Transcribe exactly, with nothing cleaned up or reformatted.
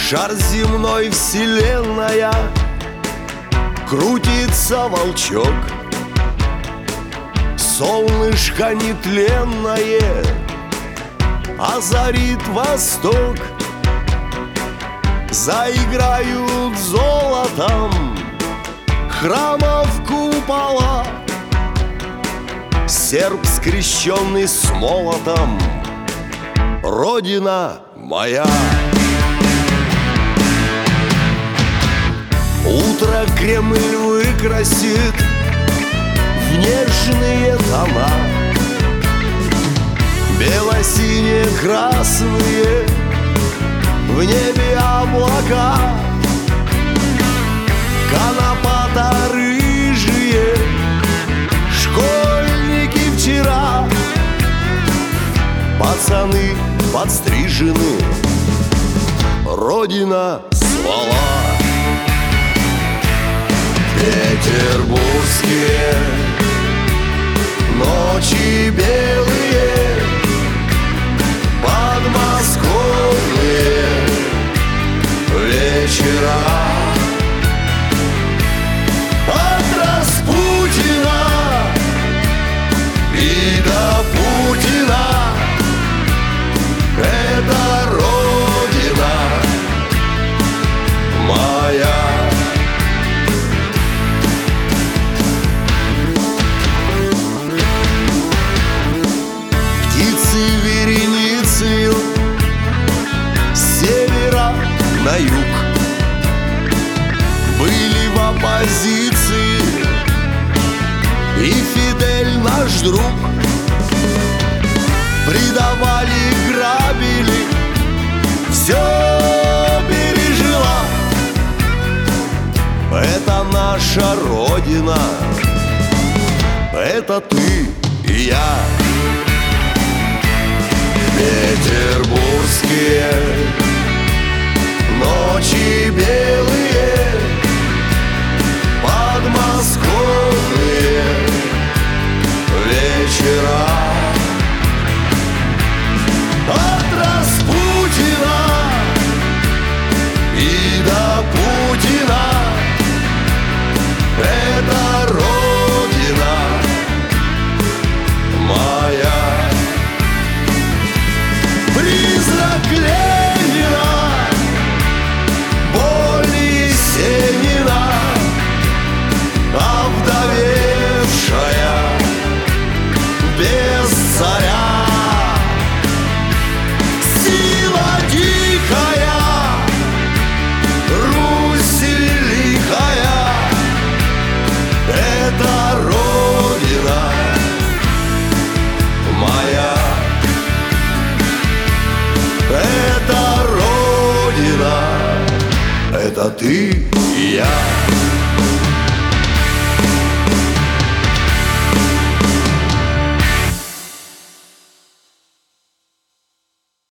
Шар земной вселенная, крутится волчок. Солнышко нетленное озарит восток. Заиграют золотом храмов купола, серп, скрещенный с молотом, Родина моя. Утро Кремль выкрасит в нежные тона, бело-синие, красные, в небе облака, конопата рыжие, школьники вчера, пацаны подстрижены, Родина звала. Петербургские ночи белые, подмосковные вечера. От Распутина и до Путина это Родина моя. Вереницею с севера на юг были в оппозиции и Фидель, наш друг. Предавали, грабили, все пережила. Это наша Родина, это ты и я. Петербургские ночи белые, подмосковные вечера. От Распутина и до Путина это Родина моя. Призрак Ленина, боль Есенина, овдовевшая без царя. Сила дикая, Русь великая, это Родина моя. Это Родина, это ты и я.